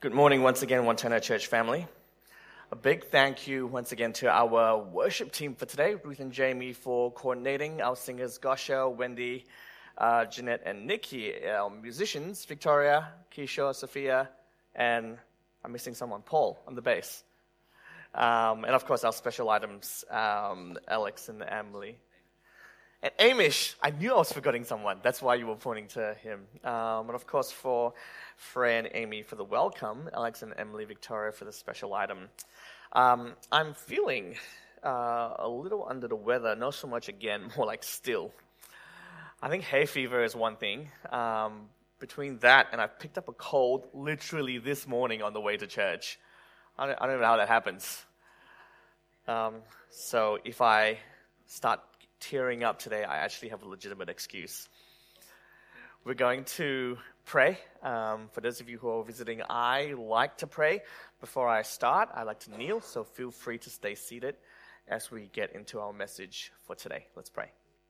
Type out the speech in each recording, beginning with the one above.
Good morning once again, Wantana Church family. A big thank you once again to our worship team for today, Ruth and Jamie for coordinating, our singers Gosha, Wendy, Jeanette and Nikki, our musicians, Victoria, Keisha, Sophia, and I'm missing someone, Paul on the bass. And of course our special items, Alex and Emily. And Amish, I knew I was forgetting someone. That's why you were pointing to him. And of course for Fran, Amy for the welcome, Alex and Emily, Victoria for the special item. I'm feeling a little under the weather, not so much again, more like still. I think hay fever is one thing. Between that and I picked up a cold literally this morning on the way to church. I don't know how that happens. So if I start tearing up today, I actually have a legitimate excuse. We're going to pray. For those of you who are visiting, I like to pray. Before I start, I like to kneel, so feel free to stay seated as we get into our message for today. Let's pray.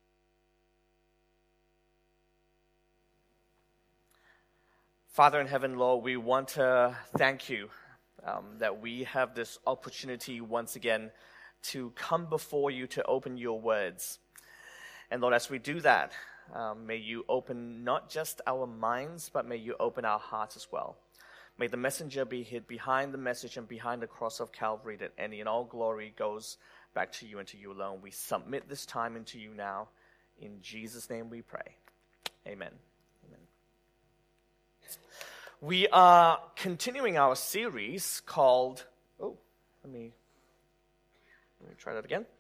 Father in heaven, Lord, we want to thank you that we have this opportunity once again to come before you to open your words. And Lord, as we do that, may you open not just our minds, but may you open our hearts as well. May the messenger be hid behind the message and behind the cross of Calvary, that any and all glory goes back to you and to you alone. We submit this time into you now. In Jesus' name we pray. Amen. Amen. We are continuing our series called... Let me try that again.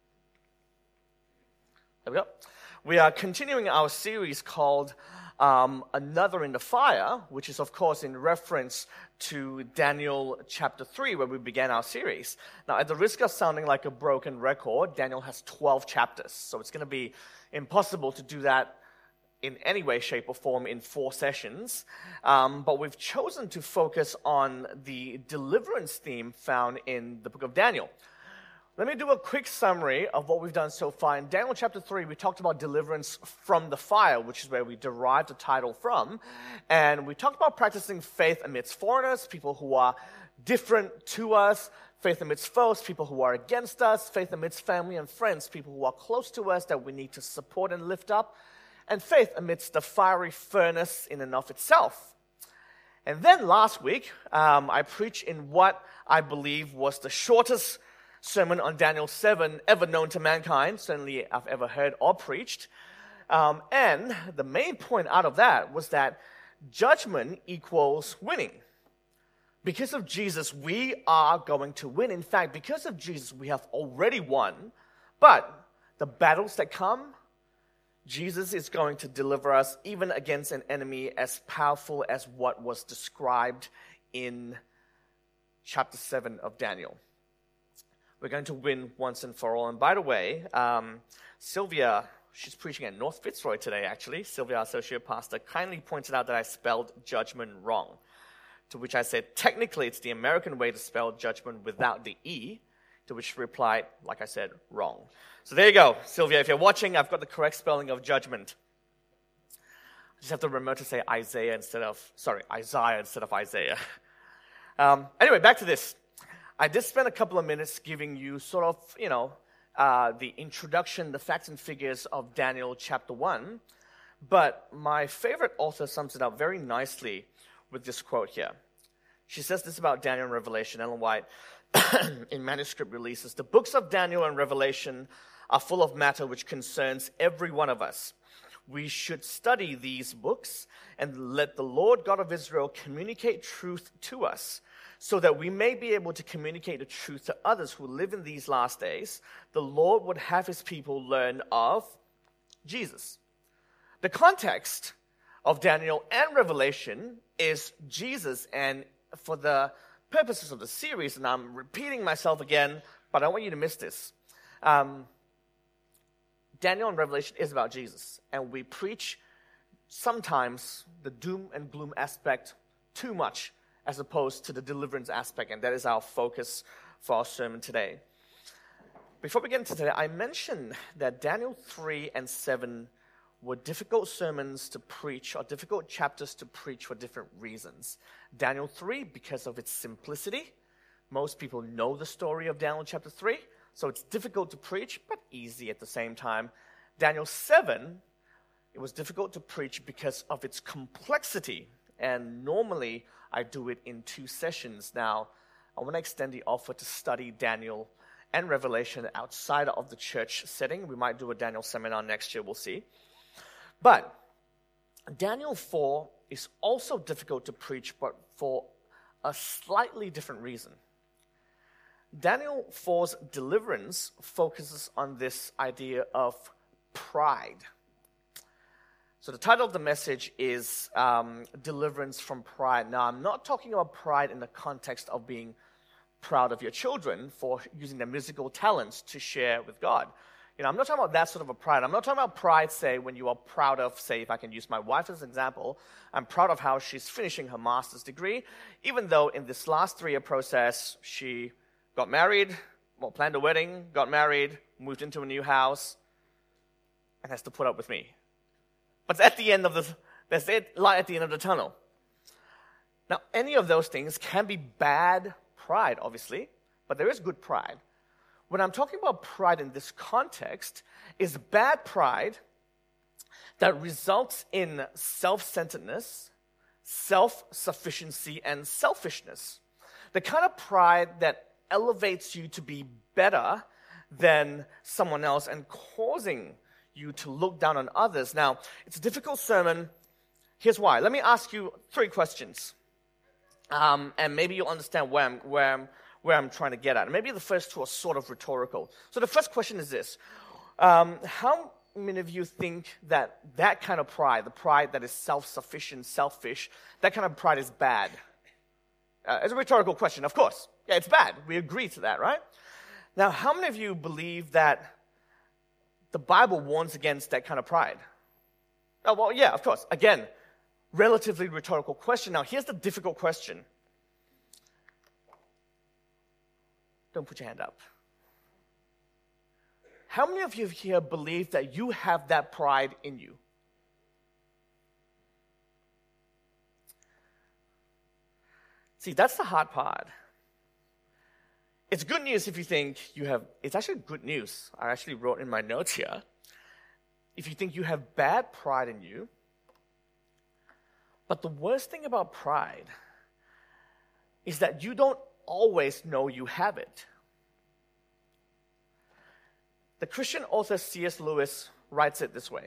There we go. We are continuing our series called Another in the Fire, which is, of course, in reference to Daniel chapter 3, where we began our series. Now, at the risk of sounding like a broken record, Daniel has 12 chapters, so it's going to be impossible to do that in any way, shape, or form in 4 sessions. But we've chosen to focus on the deliverance theme found in the book of Daniel. Let me do a quick summary of what we've done so far. In Daniel chapter 3, we talked about deliverance from the fire, which is where we derived the title from. And we talked about practicing faith amidst foreigners, people who are different to us, faith amidst foes, people who are against us, faith amidst family and friends, people who are close to us that we need to support and lift up, and faith amidst the fiery furnace in and of itself. And then last week, I preached in what I believe was the shortest sermon on Daniel 7 ever known to mankind, certainly I've ever heard or preached. And the main point out of that was that judgment equals winning. Because of Jesus, we are going to win. In fact, because of Jesus, we have already won. But the battles that come, Jesus is going to deliver us even against an enemy as powerful as what was described in chapter 7 of Daniel. We're going to win once and for all. And by the way, Sylvia, she's preaching at North Fitzroy today, actually. Sylvia, our associate pastor, kindly pointed out that I spelled judgment wrong. To which I said, technically, it's the American way to spell judgment without the E. To which she replied, like I said, wrong. So there you go, Sylvia. If you're watching, I've got the correct spelling of judgment. I just have to remember to say Isaiah instead of Isaiah. Anyway, back to this. I did spend a couple of minutes giving you sort of, the introduction, the facts and figures of Daniel chapter 1. But my favorite author sums it up very nicely with this quote here. She says this about Daniel and Revelation, Ellen White, in manuscript releases. The books of Daniel and Revelation are full of matter which concerns every one of us. We should study these books and let the Lord God of Israel communicate truth to us, so that we may be able to communicate the truth to others who live in these last days. The Lord would have his people learn of Jesus. The context of Daniel and Revelation is Jesus, and for the purposes of the series, and I'm repeating myself again, but I want you to miss this. Daniel and Revelation is about Jesus, and we preach sometimes the doom and gloom aspect too much, as opposed to the deliverance aspect, and that is our focus for our sermon today. Before we get into today, I mentioned that Daniel 3 and 7 were difficult sermons to preach or difficult chapters to preach for different reasons. Daniel 3, because of its simplicity. Most people know the story of Daniel chapter 3, so it's difficult to preach, but easy at the same time. Daniel 7, it was difficult to preach because of its complexity, and normally I do it in 2 sessions. Now, I want to extend the offer to study Daniel and Revelation outside of the church setting. We might do a Daniel seminar next year, we'll see. But Daniel 4 is also difficult to preach, but for a slightly different reason. Daniel 4's deliverance focuses on this idea of pride. So the title of the message is Deliverance from Pride. Now, I'm not talking about pride in the context of being proud of your children for using their musical talents to share with God. I'm not talking about that sort of a pride. I'm not talking about pride, say, when you are proud of, say, if I can use my wife as an example, I'm proud of how she's finishing her master's degree, even though in this last 3-year process, she got married, planned a wedding, got married, moved into a new house, and has to put up with me. But at the end of there's light at the end of the tunnel. Now, any of those things can be bad pride, obviously, but there is good pride. When I'm talking about pride in this context, is bad pride that results in self-centeredness, self-sufficiency, and selfishness. The kind of pride that elevates you to be better than someone else and causing you to look down on others. Now, it's a difficult sermon. Here's why. Let me ask you 3 questions. And maybe you'll understand where I'm trying to get at. And maybe the first 2 are sort of rhetorical. So the first question is this. How many of you think that kind of pride, the pride that is self-sufficient, selfish, that kind of pride is bad? It's a rhetorical question, of course. Yeah, it's bad. We agree to that, right? Now, how many of you believe that the Bible warns against that kind of pride? Oh, well, yeah, of course. Again, relatively rhetorical question. Now, here's the difficult question. Don't put your hand up. How many of you here believe that you have that pride in you? See, that's the hard part. It's good news if you think you have, it's actually good news. I actually wrote in my notes here. If you think you have bad pride in you, but the worst thing about pride is that you don't always know you have it. The Christian author C.S. Lewis writes it this way.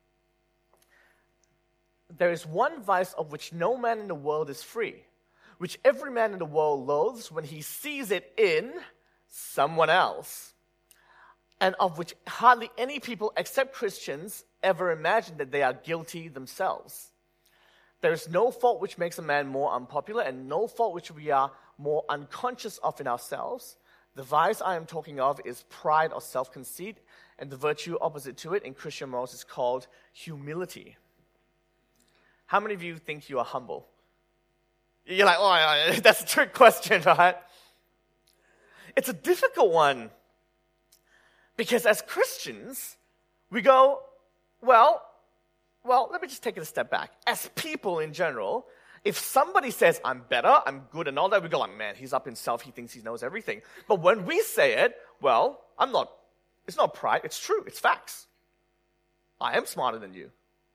There is one vice of which no man in the world is free, which every man in the world loathes when he sees it in someone else, and of which hardly any people except Christians ever imagine that they are guilty themselves. There is no fault which makes a man more unpopular, and no fault which we are more unconscious of in ourselves. The vice I am talking of is pride or self-conceit, and the virtue opposite to it in Christian morals is called humility. How many of you think you are humble? You're like, oh, that's a trick question, right? It's a difficult one. Because as Christians, we go, well, let me just take it a step back. As people in general, if somebody says, I'm better, I'm good and all that, we go like, man, he's up himself, he thinks he knows everything. But when we say it, well, it's not pride, it's true, it's facts. I am smarter than you.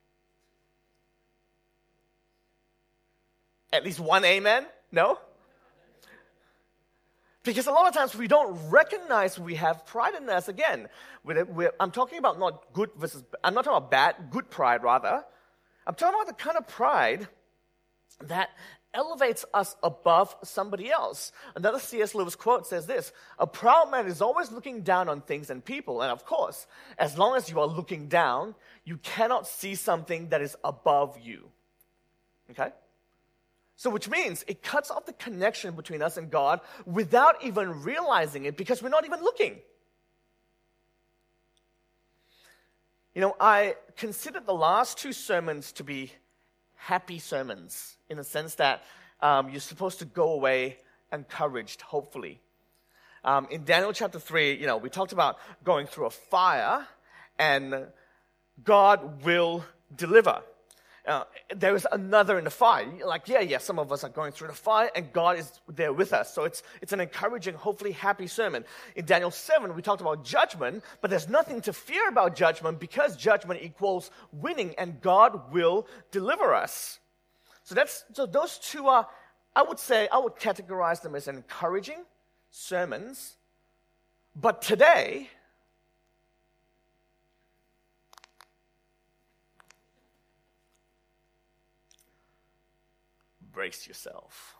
At least one amen? No? Because a lot of times we don't recognize we have pride in us. Again, I'm talking about not good versus, I'm not talking about bad, good pride rather. I'm talking about the kind of pride that elevates us above somebody else. Another C.S. Lewis quote says this, a proud man is always looking down on things and people. And of course, as long as you are looking down, you cannot see something that is above you. Okay? So which means it cuts off the connection between us and God without even realizing it because we're not even looking. I considered the last 2 sermons to be happy sermons in the sense that you're supposed to go away encouraged, hopefully. In Daniel chapter 3, we talked about going through a fire and God will deliver. There is another in the fire. Like, some of us are going through the fire, and God is there with us. So it's an encouraging, hopefully happy sermon. In Daniel 7, we talked about judgment, but there's nothing to fear about judgment because judgment equals winning, and God will deliver us. So those two are, I would categorize them as encouraging sermons. But today, brace yourself.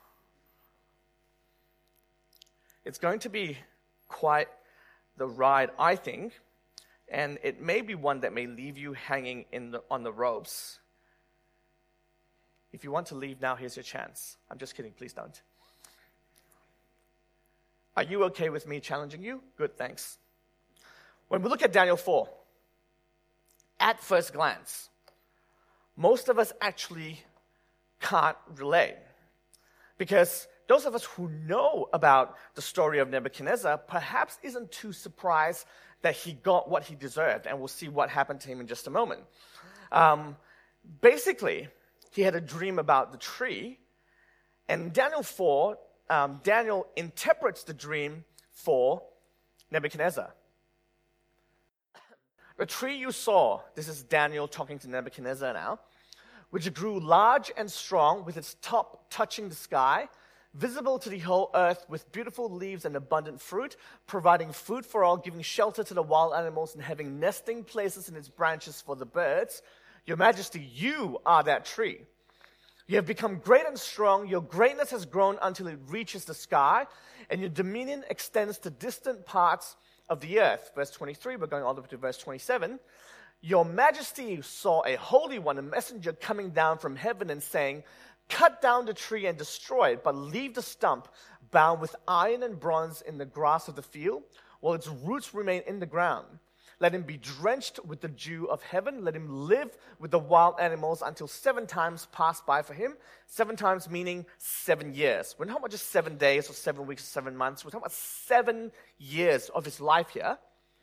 It's going to be quite the ride, I think, and it may be one that may leave you hanging on the ropes. If you want to leave now, here's your chance. I'm just kidding, please don't. Are you okay with me challenging you? Good, thanks. When we look at Daniel 4, at first glance, most of us actually can't relate. Because those of us who know about the story of Nebuchadnezzar perhaps isn't too surprised that he got what he deserved, and we'll see what happened to him in just a moment. Basically, he had a dream about the tree, and in Daniel 4, Daniel interprets the dream for Nebuchadnezzar. The tree you saw, this is Daniel talking to Nebuchadnezzar now, which grew large and strong with its top touching the sky, visible to the whole earth with beautiful leaves and abundant fruit, providing food for all, giving shelter to the wild animals, and having nesting places in its branches for the birds. Your Majesty, you are that tree. You have become great and strong. Your greatness has grown until it reaches the sky, and your dominion extends to distant parts of the earth. Verse 23, we're going all the way to verse 27. Your Majesty saw a holy one, a messenger coming down from heaven and saying, cut down the tree and destroy it, but leave the stump bound with iron and bronze in the grass of the field, while its roots remain in the ground. Let him be drenched with the dew of heaven. Let him live with the wild animals until 7 times pass by for him. 7 times meaning 7 years. We're not talking about just 7 days or 7 weeks or 7 months. We're talking about 7 years of his life here.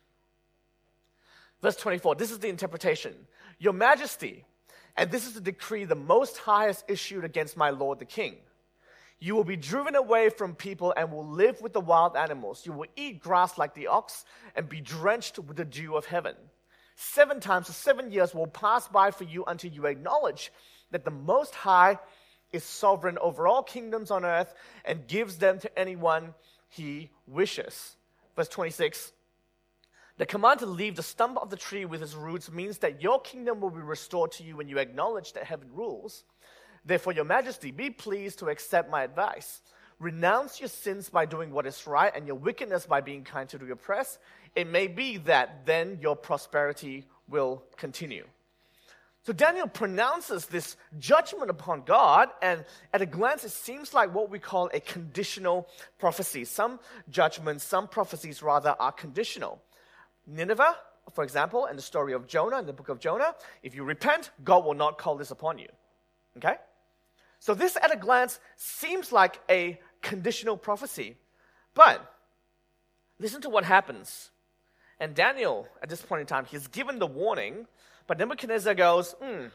Verse 24, this is the interpretation. Your Majesty, and this is the decree the Most High has issued against my lord the king. You will be driven away from people and will live with the wild animals. You will eat grass like the ox and be drenched with the dew of heaven. 7 times or 7 years will pass by for you until you acknowledge that the Most High is sovereign over all kingdoms on earth and gives them to anyone he wishes. Verse 26, the command to leave the stump of the tree with its roots means that your kingdom will be restored to you when you acknowledge that heaven rules. Therefore, your Majesty, be pleased to accept my advice. Renounce your sins by doing what is right and your wickedness by being kind to the oppressed. It may be that then your prosperity will continue. So Daniel pronounces this judgment upon God, and at a glance, it seems like what we call a conditional prophecy. Some judgments, some prophecies rather, are conditional. Nineveh, for example, and the story of Jonah in the book of Jonah, if you repent, God will not call this upon you. Okay? So this at a glance seems like a conditional prophecy. But listen to what happens. And Daniel, at this point in time, he's given the warning, but Nebuchadnezzar goes,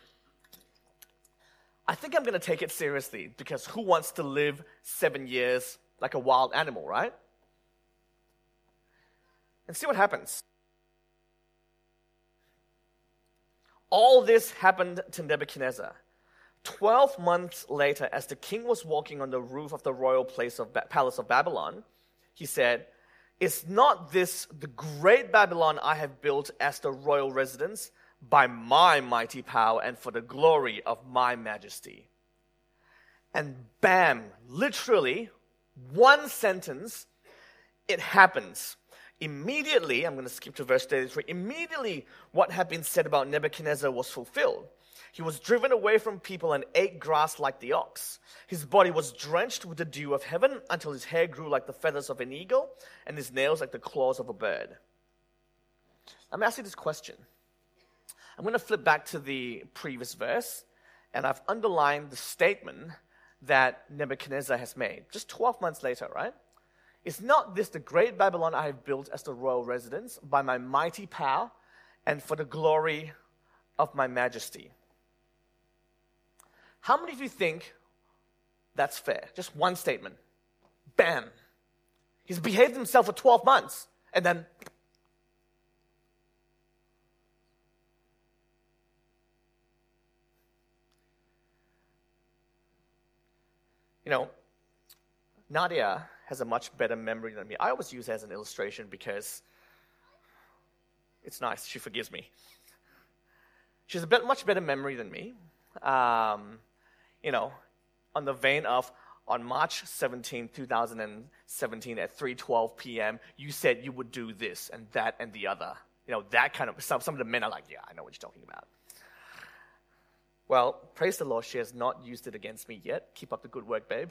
I think I'm going to take it seriously, because who wants to live 7 years like a wild animal, right? And see what happens. All this happened to Nebuchadnezzar. 12 months later, as the king was walking on the roof of the royal palace of Babylon, he said, is not this the great Babylon I have built as the royal residence by my mighty power and for the glory of my majesty? And bam, literally, one sentence, it happens. Immediately, I'm going to skip to verse 33, immediately what had been said about Nebuchadnezzar was fulfilled. He was driven away from people and ate grass like the ox. His body was drenched with the dew of heaven until his hair grew like the feathers of an eagle and his nails like the claws of a bird. I'm asking this question. I'm going to flip back to the previous verse, and I've underlined the statement that Nebuchadnezzar has made. Just 12 months later, right? Is not this the great Babylon I have built as the royal residence by my mighty power and for the glory of my majesty. How many of you think that's fair? Just one statement. Bam. He's behaved himself for 12 months, and then Nadia has a much better memory than me. I always use it as an illustration because it's nice. She forgives me. She has a much better memory than me. On the vein of, on March 17, 2017 at 3:12 p.m., you said you would do this and that and the other. That kind of stuff. Some of the men are like, yeah, I know what you're talking about. Well, praise the Lord, she has not used it against me yet. Keep up the good work, babe.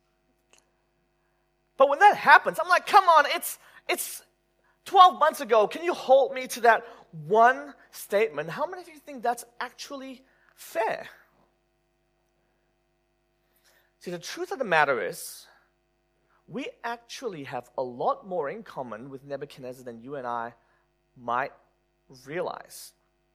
But when that happens, I'm like, come on, it's 12 months ago. Can you hold me to that one statement? How many of you think that's actually fair? See, the truth of the matter is, we actually have a lot more in common with Nebuchadnezzar than you and I might realize.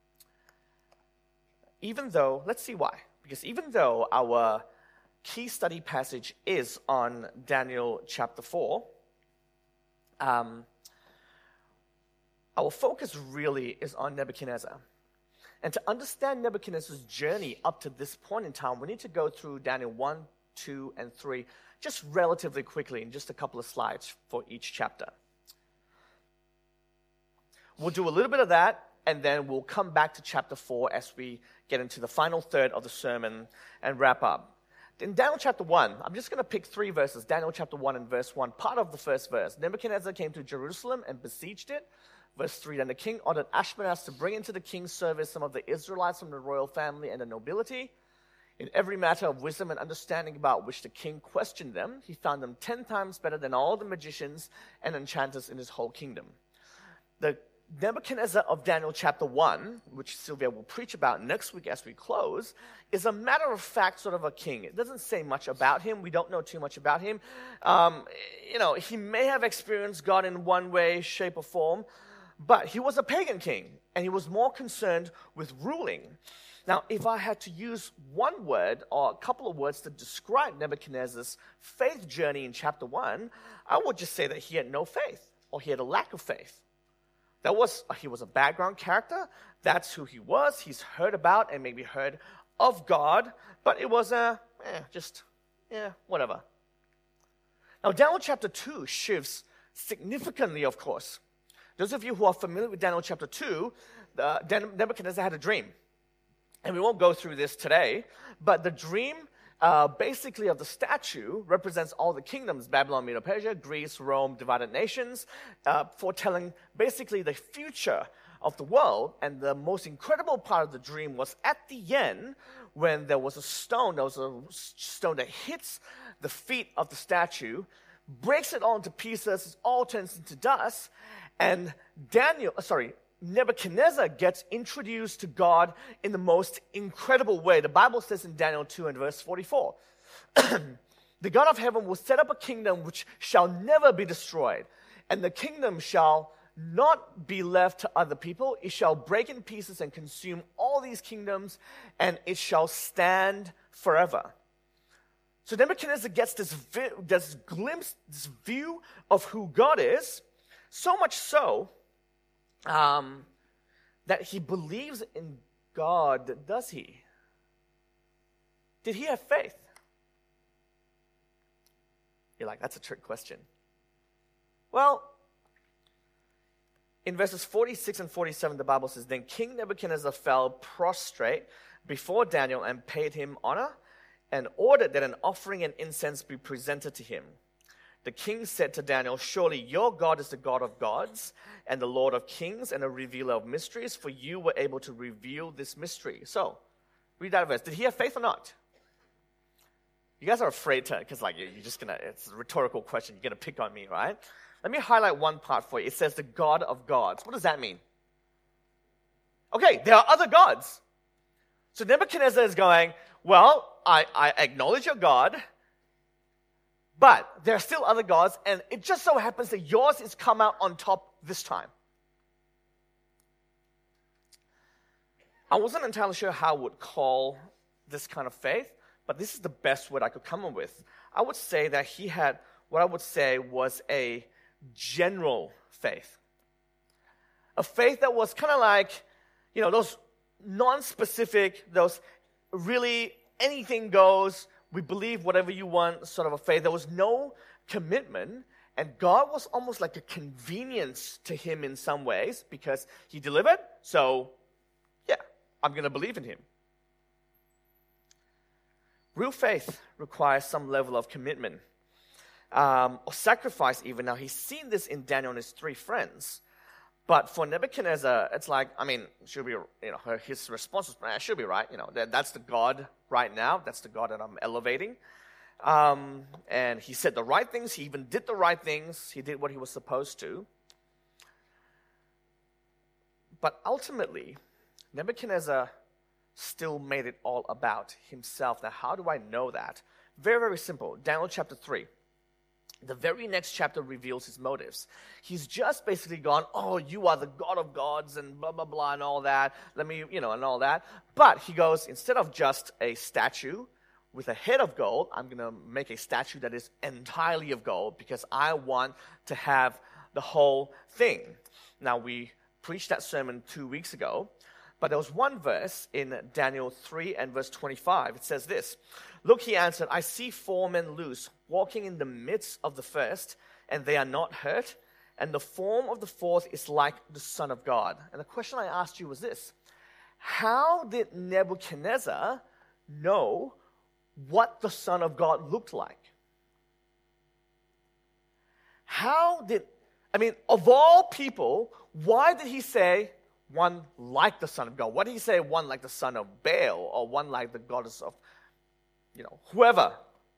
Let's see why. Because even though our key study passage is on Daniel chapter 4, our focus really is on Nebuchadnezzar. And to understand Nebuchadnezzar's journey up to this point in time, we need to go through Daniel 1, 2, and 3 just relatively quickly in just a couple of slides for each chapter. We'll do a little bit of that, and then we'll come back to chapter 4 as we get into the final third of the sermon and wrap up. In Daniel chapter 1, I'm just going to pick 3 verses. Daniel chapter 1 and verse 1, part of the first verse. Nebuchadnezzar came to Jerusalem and besieged it. Verse 3, then the king ordered Ashpenaz to bring into the king's service some of the Israelites from the royal family and the nobility. In every matter of wisdom and understanding about which the king questioned them, he found them 10 times better than all the magicians and enchanters in his whole kingdom. The Nebuchadnezzar of Daniel chapter 1, which Sylvia will preach about next week as we close, is a matter-of-fact sort of a king. It doesn't say much about him. We don't know too much about him. He may have experienced God in one way, shape, or form, but he was a pagan king, and he was more concerned with ruling. Now, if I had to use one word or a couple of words to describe Nebuchadnezzar's faith journey in chapter 1, I would just say that he had no faith, or he had a lack of faith. He was a background character. That's who he was. He's heard about and maybe heard of God, but it was whatever. Now, Daniel chapter 2 shifts significantly, of course. Those of you who are familiar with Daniel chapter 2, Nebuchadnezzar had a dream. And we won't go through this today, but the dream basically of the statue represents all the kingdoms, Babylon, Medo-Persia, Greece, Rome, divided nations, foretelling basically the future of the world. And the most incredible part of the dream was at the end when there was a stone that hits the feet of the statue, breaks it all into pieces, it all turns into dust, and Nebuchadnezzar gets introduced to God in the most incredible way. The Bible says in Daniel 2 and verse 44, the God of heaven will set up a kingdom which shall never be destroyed, and the kingdom shall not be left to other people. It shall break in pieces and consume all these kingdoms, and it shall stand forever. So Nebuchadnezzar gets this glimpse, this view of who God is, so much so that he believes in God. Does he? Did he have faith? You're like, that's a trick question. Well, in verses 46 and 47, the Bible says, then King Nebuchadnezzar fell prostrate before Daniel and paid him honor and ordered that an offering and incense be presented to him. The king said to Daniel, surely your God is the God of gods and the Lord of kings and a revealer of mysteries, for you were able to reveal this mystery. So, read that verse. Did he have faith or not? You guys are afraid to, because it's a rhetorical question. You're going to pick on me, right? Let me highlight one part for you. It says the God of gods. What does that mean? Okay, there are other gods. So Nebuchadnezzar is going, well, I acknowledge your God, but there are still other gods, and it just so happens that yours is come out on top this time. I wasn't entirely sure how I would call this kind of faith, but this is the best word I could come up with. I would say that he had what I would say was a general faith. A faith that was kind of like, those non-specific, those really anything goes, we believe whatever you want sort of a faith. There was no commitment, and God was almost like a convenience to him in some ways because he delivered, so yeah, I'm going to believe in him. Real faith requires some level of commitment or sacrifice even. Now, he's seen this in Daniel and his three friends. But for Nebuchadnezzar, it's like, should be, his response was, I should be right. That's the God right now. That's the God that I'm elevating. And he said the right things. He even did the right things. He did what he was supposed to. But ultimately, Nebuchadnezzar still made it all about himself. Now, how do I know that? Very, very simple. Daniel chapter 3. The very next chapter reveals his motives. He's just basically gone, oh, you are the God of gods and blah, blah, blah, and all that. Let me, and all that. But he goes, instead of just a statue with a head of gold, I'm going to make a statue that is entirely of gold because I want to have the whole thing. Now, we preached that sermon 2 weeks ago, but there was one verse in Daniel 3 and verse 25. It says this, "Look," he answered, "I see 4 men loose, walking in the midst of the first, and they are not hurt, and the form of the fourth is like the Son of God." And the question I asked you was this: how did Nebuchadnezzar know what the Son of God looked like? Of all people, why did he say one like the Son of God? Why did he say one like the son of Baal, or one like the goddess of, whoever?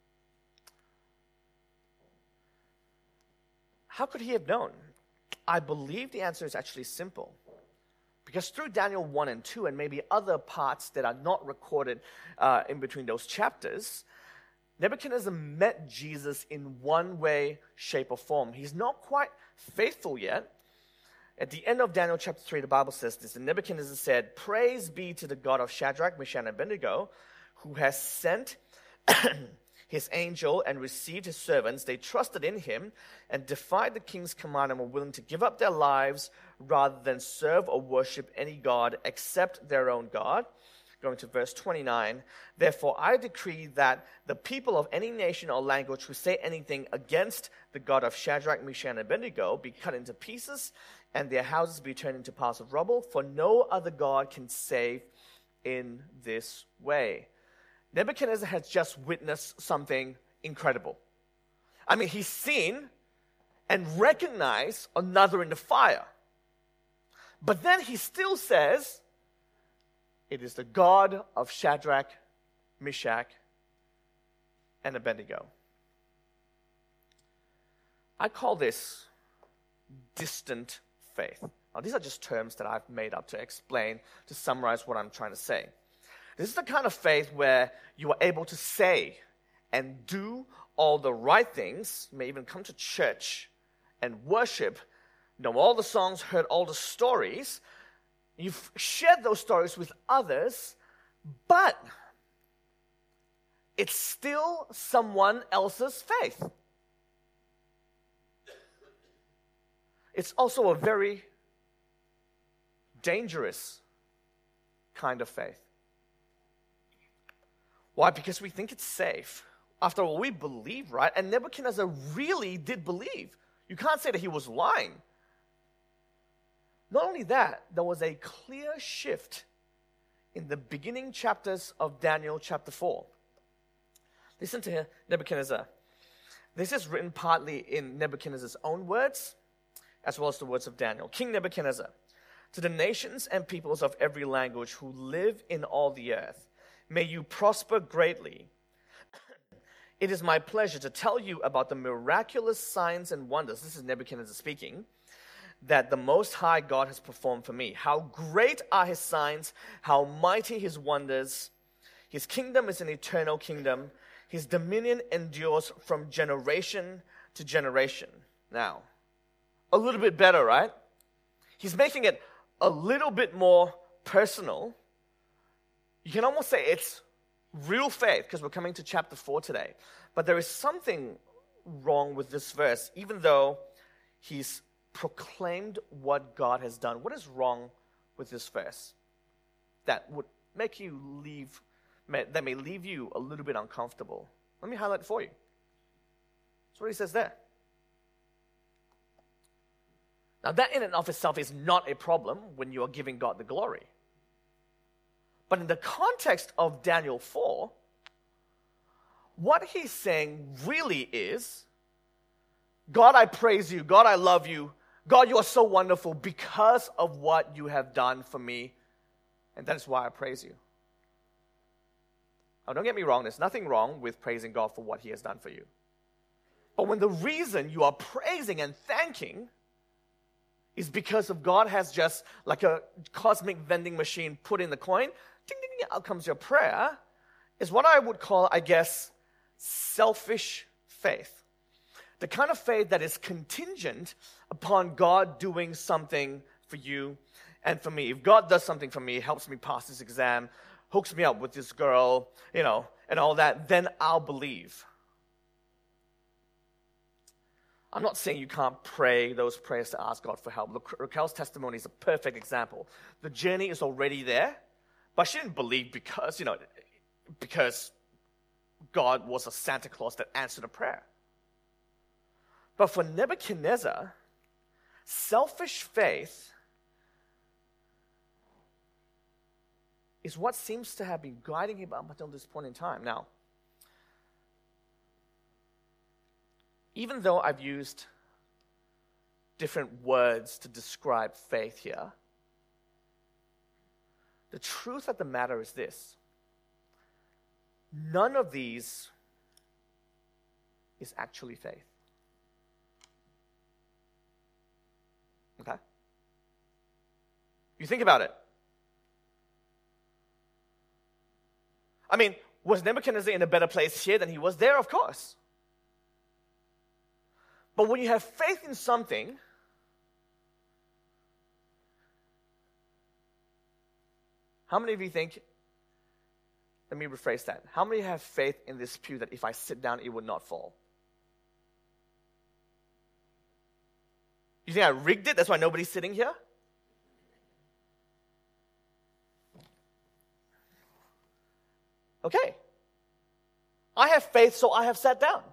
How could he have known? I believe the answer is actually simple. Because through Daniel 1 and 2, and maybe other parts that are not recorded in between those chapters, Nebuchadnezzar met Jesus in one way, shape, or form. He's not quite faithful yet. At the end of Daniel chapter 3, the Bible says this, and Nebuchadnezzar said, "Praise be to the God of Shadrach, Meshach, and Abednego, who has sent his angel and received his servants. They trusted in him and defied the king's command and were willing to give up their lives rather than serve or worship any god except their own God." Going to verse 29, "Therefore I decree that the people of any nation or language who say anything against the God of Shadrach, Meshach, and Abednego be cut into pieces and their houses be turned into piles of rubble, for no other God can save in this way." Nebuchadnezzar has just witnessed something incredible. He's seen and recognized another in the fire. But then he still says, it is the God of Shadrach, Meshach, and Abednego. I call this distant faith. Now, these are just terms that I've made up to explain, to summarize what I'm trying to say. This is the kind of faith where you are able to say and do all the right things. You may even come to church and worship, know all the songs, heard all the stories. You've shared those stories with others, but it's still someone else's faith. It's also a very dangerous kind of faith. Why? Because we think it's safe. After all, we believe, right? And Nebuchadnezzar really did believe. You can't say that he was lying. Not only that, there was a clear shift in the beginning chapters of Daniel chapter 4. Listen to Nebuchadnezzar. This is written partly in Nebuchadnezzar's own words, as well as the words of Daniel. "King Nebuchadnezzar, to the nations and peoples of every language who live in all the earth, may you prosper greatly. It is my pleasure to tell you about the miraculous signs and wonders," this is Nebuchadnezzar speaking, "that the Most High God has performed for me. How great are his signs, how mighty his wonders. His kingdom is an eternal kingdom. His dominion endures from generation to generation." Now, a little bit better, right? He's making it a little bit more personal You can almost say it's real faith, because we're coming to chapter 4 today. But there is something wrong with this verse, even though he's proclaimed what God has done. What is wrong with this verse that would make you that may leave you a little bit uncomfortable? Let me highlight it for you. That's what he says there. Now, that in and of itself is not a problem when you are giving God the glory. But in the context of Daniel 4, what he's saying really is, God, I praise you. God, I love you. God, you are so wonderful because of what you have done for me. And that is why I praise you. Now, don't get me wrong. There's nothing wrong with praising God for what he has done for you. But when the reason you are praising and thanking is because of God has just, like a cosmic vending machine, put in the coin, ding, ding, ding, out comes your prayer, is what I would call, I guess, selfish faith. The kind of faith that is contingent upon God doing something for you and for me. If God does something for me, helps me pass this exam, hooks me up with this girl, and all that, then I'll believe. I'm not saying you can't pray those prayers to ask God for help. Look, Raquel's testimony is a perfect example. The journey is already there, but she didn't believe because God was a Santa Claus that answered a prayer. But for Nebuchadnezzar, selfish faith is what seems to have been guiding him up until this point in time. Now, even though I've used different words to describe faith here, the truth of the matter is this: none of these is actually faith. Okay? You think about it. I mean, was Nebuchadnezzar in a better place here than he was there? Of course. But when you have faith in something, how many of you think, let me rephrase that, how many have faith in this pew that if I sit down, it would not fall? You think I rigged it? That's why nobody's sitting here? Okay. I have faith, so I have sat down.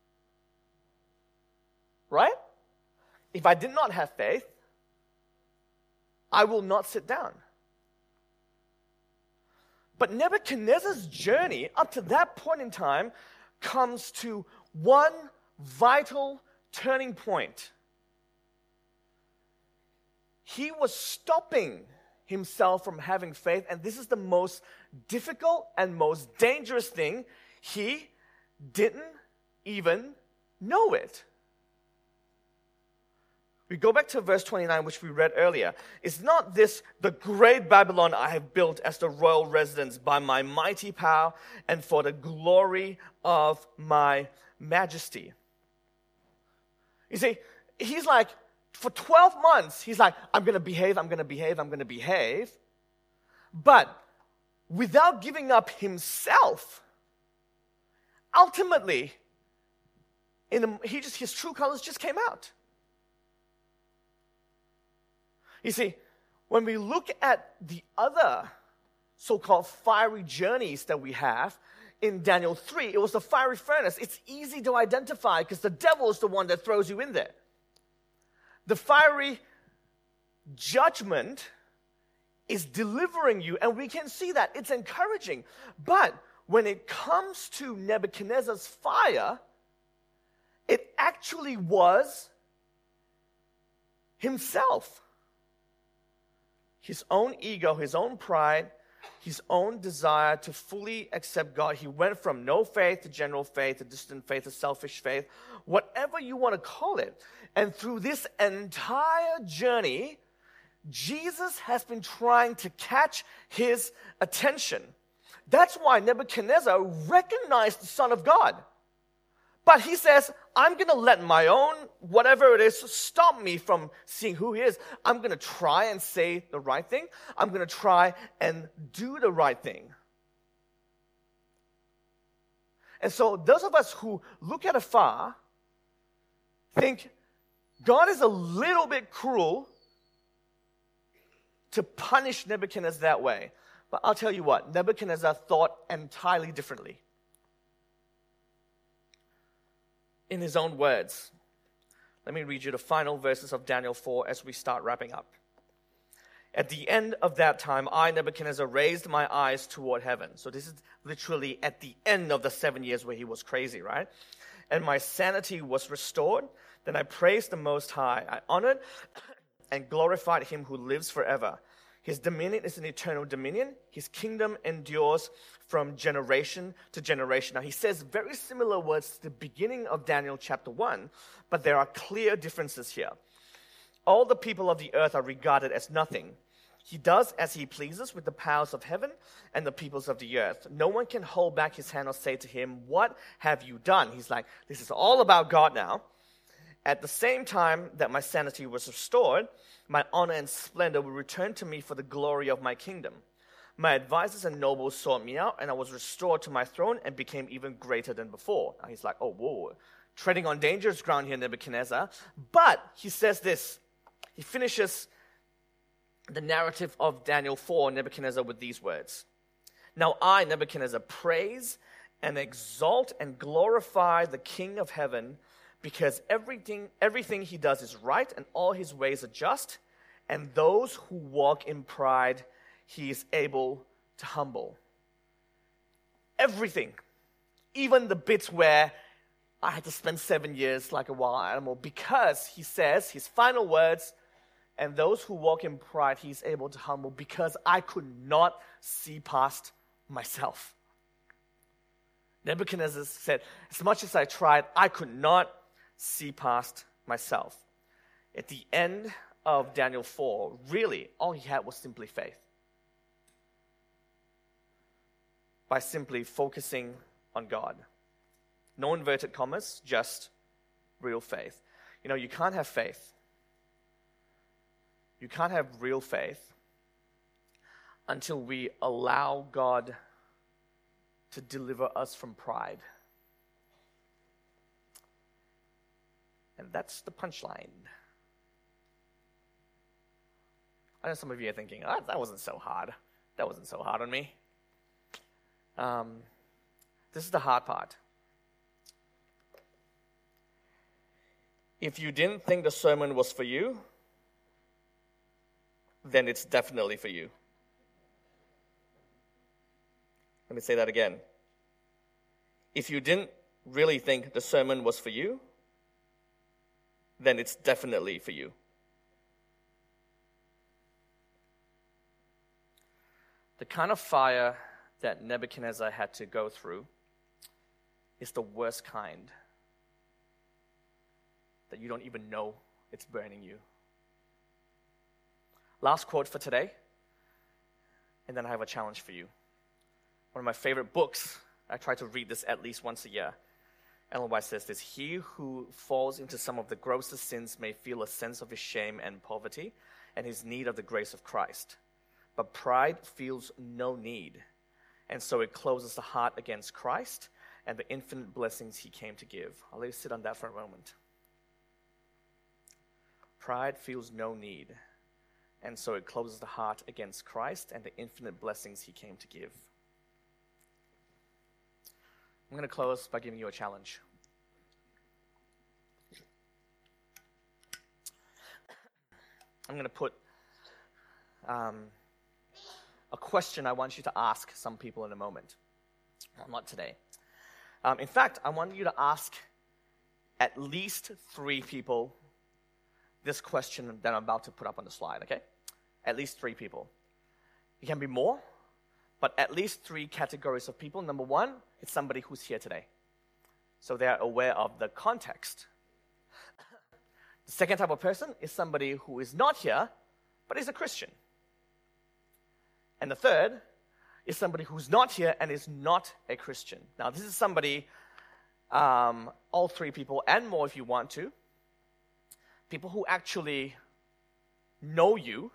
Right? If I did not have faith, I will not sit down. But Nebuchadnezzar's journey up to that point in time comes to one vital turning point. He was stopping himself from having faith, and this is the most difficult and most dangerous thing. He didn't even know it. We go back to verse 29, which we read earlier. Is not this the great Babylon I have built as the royal residence by my mighty power and for the glory of my majesty? You see, he's like, for 12 months, he's like, I'm going to behave, I'm going to behave, I'm going to behave. But without giving up himself, ultimately, his true colors just came out. You see, when we look at the other so-called fiery journeys that we have in Daniel 3, it was the fiery furnace. It's easy to identify because the devil is the one that throws you in there. The fiery judgment is delivering you, and we can see that. It's encouraging. But when it comes to Nebuchadnezzar's fire, it actually was himself. His own ego, his own pride, his own desire to fully accept God. He went from no faith to general faith, to distant faith, to selfish faith, whatever you want to call it. And through this entire journey, Jesus has been trying to catch his attention. That's why Nebuchadnezzar recognized the Son of God. But he says, I'm going to let my own, whatever it is, stop me from seeing who he is. I'm going to try and say the right thing. I'm going to try and do the right thing. And so those of us who look at afar think God is a little bit cruel to punish Nebuchadnezzar that way. But I'll tell you what, Nebuchadnezzar thought entirely differently. In his own words, let me read you the final verses of Daniel 4 as we start wrapping up. At the end of that time, I, Nebuchadnezzar, raised my eyes toward heaven. So this is literally at the end of the 7 years where he was crazy, right? And my sanity was restored. Then I praised the Most High. I honored and glorified him who lives forever. His dominion is an eternal dominion. His kingdom endures from generation to generation. Now, he says very similar words to the beginning of Daniel chapter 1, but there are clear differences here. All the people of the earth are regarded as nothing. He does as he pleases with the powers of heaven and the peoples of the earth. No one can hold back his hand or say to him, "What have you done?" He's like, this is all about God now. At the same time that my sanity was restored, my honor and splendor will return to me for the glory of my kingdom. My advisors and nobles sought me out, and I was restored to my throne and became even greater than before. Now he's like, oh, whoa, treading on dangerous ground here, Nebuchadnezzar. But he says this. He finishes the narrative of Daniel 4, Nebuchadnezzar, with these words. Now I, Nebuchadnezzar, praise and exalt and glorify the King of heaven, because everything he does is right and all his ways are just, and those who walk in pride he is able to humble. Everything, even the bits where I had to spend 7 years like a wild animal, because he says, his final words, and those who walk in pride he is able to humble, because I could not see past myself. Nebuchadnezzar said, as much as I tried, I could not see past myself. At the end of Daniel 4, really, all he had was simply faith. By simply focusing on God. No inverted commas, just real faith. You know, you can't have faith. You can't have real faith until we allow God to deliver us from pride. And that's the punchline. I know some of you are thinking, oh, that wasn't so hard. That wasn't so hard on me. This is the hard part. If you didn't think the sermon was for you, then it's definitely for you. Let me say that again. If you didn't really think the sermon was for you, then it's definitely for you. The kind of fire that Nebuchadnezzar had to go through is the worst kind, that you don't even know it's burning you. Last quote for today, and then I have a challenge for you. One of my favorite books, I try to read this at least once a year. Ellen White says this: he who falls into some of the grossest sins may feel a sense of his shame and poverty and his need of the grace of Christ. But pride feels no need, and so it closes the heart against Christ and the infinite blessings he came to give. I'll let you sit on that for a moment. Pride feels no need, and so it closes the heart against Christ and the infinite blessings he came to give. I'm going to close by giving you a challenge. I'm going to put a question I want you to ask some people in a moment. Well, not today. In fact, I want you to ask at least 3 people this question that I'm about to put up on the slide, okay? At least 3 people. It can be more, but at least 3 categories of people. Number 1, it's somebody who's here today. So they're aware of the context. The second type of person is somebody who is not here, but is a Christian. And the third is somebody who's not here and is not a Christian. Now, this is somebody, all 3 people and more if you want to, people who actually know you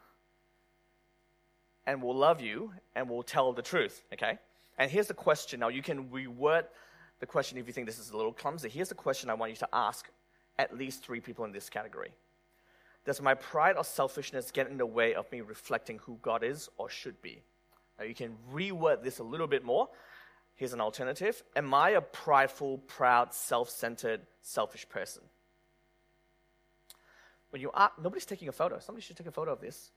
and will love you and will tell the truth, okay? And here's the question. Now, you can reword the question, if you think this is a little clumsy, here's the question I want you to ask at least 3 people in this category. Does my pride or selfishness get in the way of me reflecting who God is or should be? Now, you can reword this a little bit more. Here's an alternative. Am I a prideful, proud, self-centered, selfish person? When you ask, nobody's taking a photo. Somebody should take a photo of this.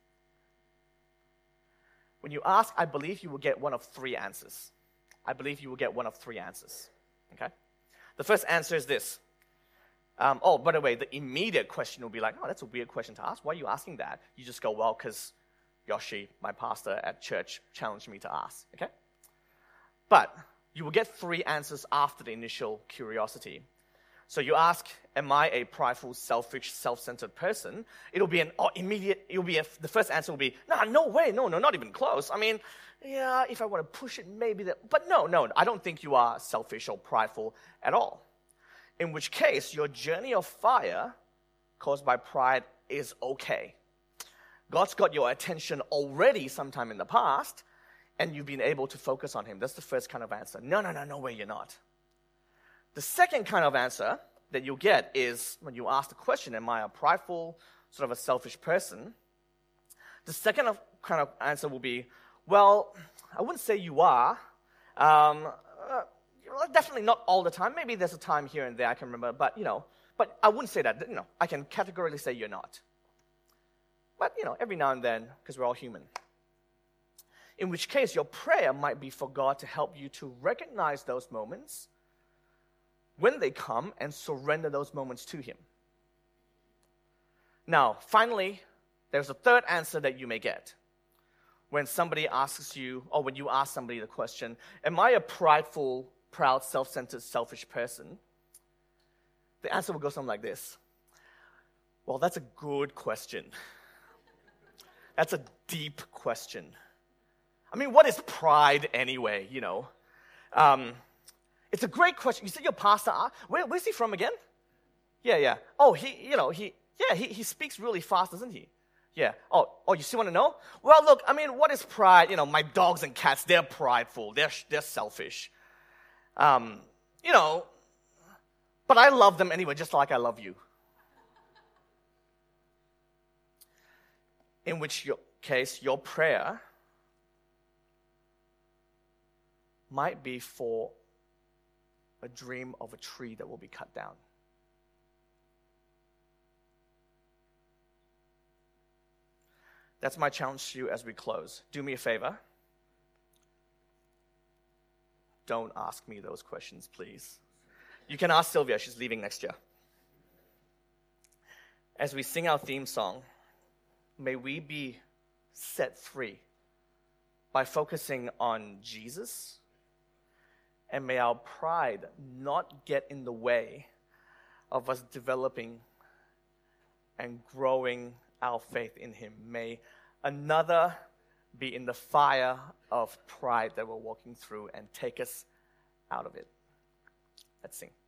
When you ask, I believe you will get one of 3 answers. I believe you will get one of 3 answers. Okay? The first answer is this. By the way, the immediate question will be like, oh, that's a weird question to ask. Why are you asking that? You just go, well, because Yoshi, my pastor at church, challenged me to ask. Okay? But you will get 3 answers after the initial curiosity. So you ask, am I a prideful, selfish, self-centered person? It'll be the first answer will be, no way, no, not even close. I mean, yeah, if I want to push it, maybe that, but no, I don't think you are selfish or prideful at all. In which case, your journey of fire caused by pride is okay. God's got your attention already sometime in the past, and you've been able to focus on Him. That's the first kind of answer. No way you're not. The second kind of answer that you'll get is when you ask the question, am I a prideful, sort of a selfish person? The second kind of answer will be, well, I wouldn't say you are. Definitely not all the time. Maybe there's a time here and there I can remember, but I wouldn't say that. I can categorically say you're not. But, every now and then, because we're all human. In which case, your prayer might be for God to help you to recognize those moments when they come and surrender those moments to Him. Now, finally, there's a third answer that you may get. When somebody asks you, or when you ask somebody the question, am I a prideful, proud, self-centered, selfish person? The answer will go something like this. Well, that's a good question. That's a deep question. I mean, what is pride anyway, It's a great question. You said your pastor, where's he from again? Yeah. Oh, he speaks really fast, doesn't he? Yeah. Oh, you still want to know? Well, look, I mean, what is pride? My dogs and cats, they're prideful. They're selfish. But I love them anyway, just like I love you. In which case, your prayer might be for a dream of a tree that will be cut down. That's my challenge to you as we close. Do me a favor. Don't ask me those questions, please. You can ask Sylvia. She's leaving next year. As we sing our theme song, may we be set free by focusing on Jesus, and may our pride not get in the way of us developing and growing our faith in Him. May another be in the fire of pride that we're walking through and take us out of it. Let's sing.